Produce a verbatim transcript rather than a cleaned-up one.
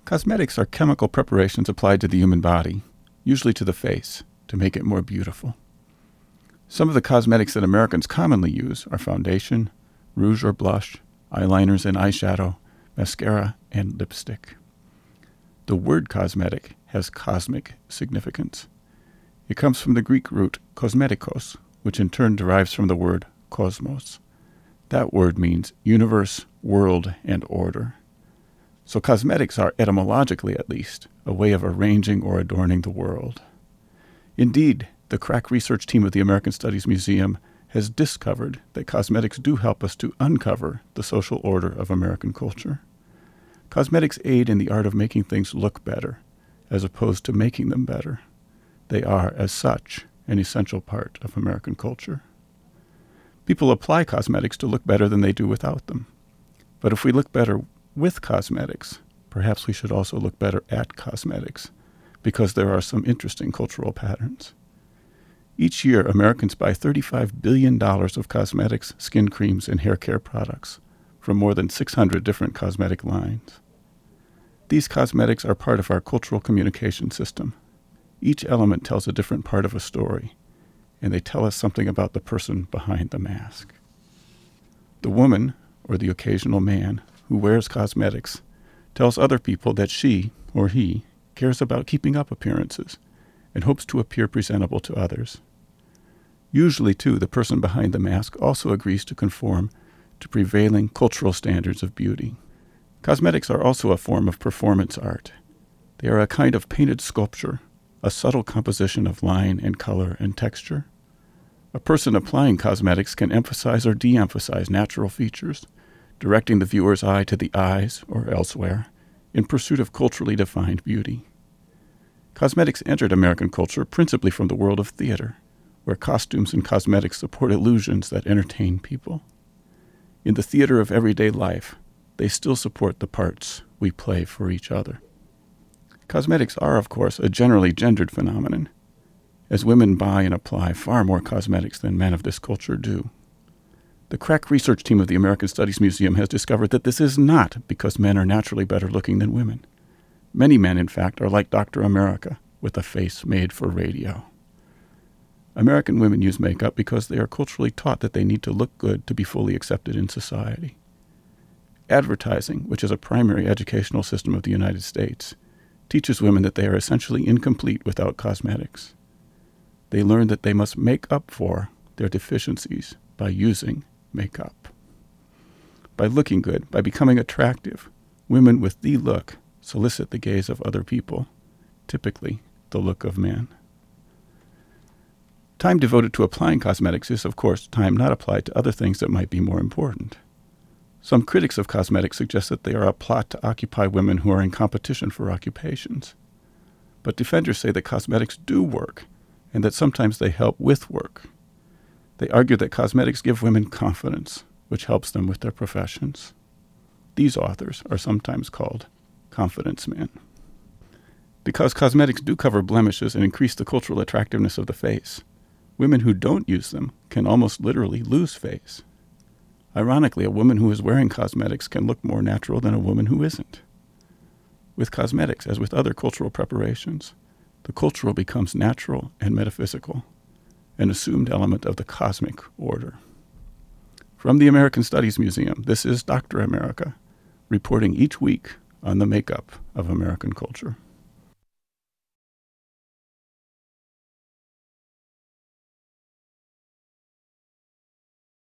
Cosmetics are chemical preparations applied to the human body, usually to the face, to make it more beautiful. Some of the cosmetics that Americans commonly use are foundation, rouge or blush, eyeliners and eyeshadow, mascara, and lipstick. The word cosmetic has cosmic significance. It comes from the Greek root kosmetikos, which in turn derives from the word cosmos. That word means universe, world, and order. So cosmetics are, etymologically at least, a way of arranging or adorning the world. Indeed, the crack research team of the American Studies Museum has discovered that cosmetics do help us to uncover the social order of American culture. Cosmetics aid in the art of making things look better, as opposed to making them better. They are, as such, an essential part of American culture. People apply cosmetics to look better than they do without them. But if we look better with cosmetics, perhaps we should also look better at cosmetics, because there are some interesting cultural patterns. Each year, Americans buy thirty-five billion dollars of cosmetics, skin creams, and hair care products from more than six hundred different cosmetic lines. These cosmetics are part of our cultural communication system. Each element tells a different part of a story, and they tell us something about the person behind the mask. The woman, or the occasional man, who wears cosmetics tells other people that she, or he, cares about keeping up appearances and hopes to appear presentable to others. Usually, too, the person behind the mask also agrees to conform to prevailing cultural standards of beauty. Cosmetics are also a form of performance art. They are a kind of painted sculpture, a subtle composition of line and color and texture. A person applying cosmetics can emphasize or de-emphasize natural features, directing the viewer's eye to the eyes or elsewhere in pursuit of culturally defined beauty. Cosmetics entered American culture principally from the world of theater, where costumes and cosmetics support illusions that entertain people. In the theater of everyday life, they still support the parts we play for each other. Cosmetics are, of course, a generally gendered phenomenon, as women buy and apply far more cosmetics than men of this culture do. The crack research team of the American Studies Museum has discovered that this is not because men are naturally better looking than women. Many men, in fact, are like Doctor America, with a face made for radio. American women use makeup because they are culturally taught that they need to look good to be fully accepted in society. Advertising, which is a primary educational system of the United States, teaches women that they are essentially incomplete without cosmetics. They learn that they must make up for their deficiencies by using makeup. By looking good, by becoming attractive, women with the look solicit the gaze of other people, typically the look of men. Time devoted to applying cosmetics is, of course, time not applied to other things that might be more important. Some critics of cosmetics suggest that they are a plot to occupy women who are in competition for occupations. But defenders say that cosmetics do work, and that sometimes they help with work. They argue that cosmetics give women confidence, which helps them with their professions. These authors are sometimes called confidence men. Because cosmetics do cover blemishes and increase the cultural attractiveness of the face, women who don't use them can almost literally lose face. Ironically, a woman who is wearing cosmetics can look more natural than a woman who isn't. With cosmetics, as with other cultural preparations, the cultural becomes natural and metaphysical, an assumed element of the cosmic order. From the American Studies Museum, this is Doctor America, reporting each week on the makeup of American culture.